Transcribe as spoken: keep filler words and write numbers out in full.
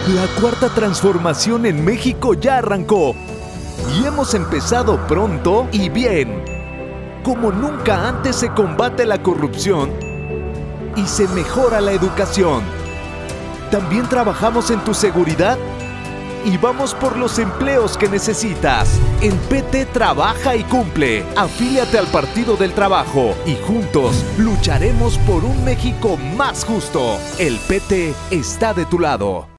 La cuarta transformación en México ya arrancó y hemos empezado pronto y bien. Como nunca antes se combate la corrupción y se mejora la educación. También trabajamos en tu seguridad y vamos por los empleos que necesitas. En P T trabaja y cumple. Afíliate al Partido del Trabajo y juntos lucharemos por un México más justo. El P T está de tu lado.